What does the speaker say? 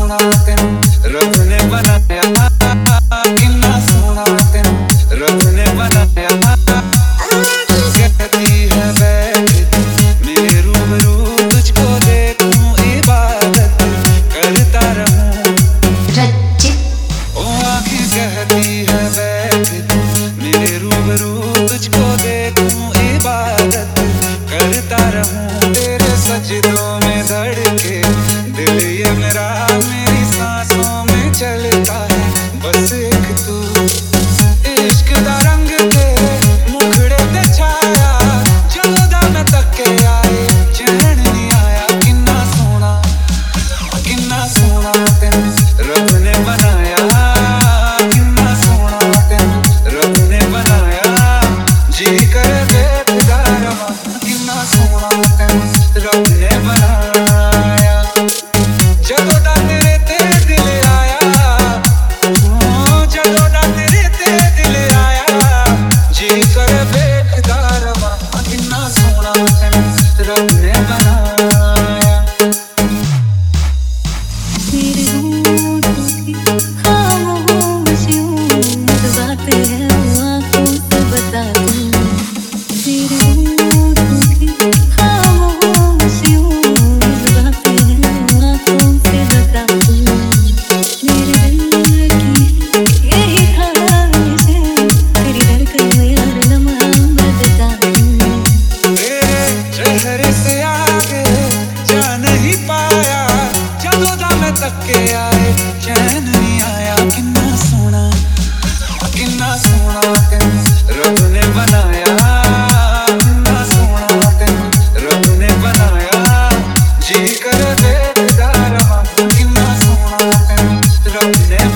सोना तेन रब ने बनाया, कितना सोना तेन रब ने बनाया। कहती है बैठ मेरे रूबरू तुझको देखूं, इबादत करता रहूं। ओ आँखें कहती है बैठ मेरे रूबरू तुझको देखूं, इबादत करता रहूं। तेरे सजदों में धड़के दिल ये मेरा, मेरी सांसों में चलता है बस एक तू। इश्क दा रंग तेरे मुखड़े ते छाया, जदों मैं तके आए चैन नहीं आया। कितना सोना तेन रब ने बनाया, कितना सोना तेन रब ने बनाया। जी करे देखदा रवां, कितना सोना तेन रब ने बनाया। जदों दा तेरे ते दिल आया, जदों दा तेरे ते दिल आया। जी करे देखदा रवां, कितना सोना तेन रब ने बनाया। मेरे होठों की खामोशियों में बातें हैं आँखों से बता दूं। मेरे होठों की खामोशियों में बातें हैं आँखों से बता दूं। मेरे दिल की यही ख्वाहिश है, तेरी धड़कन में हर लम्हा मैं बता दूं। तेरे चेहरे से आगे जा नहीं पाया, जदों दा मैं तके आए चैन नहीं आया। कितना सोना तेन रब ने बनाया, कितना सोना तेन रब ने बनाया। जी कर देखदा रवां, कितना सोना तेन रब ने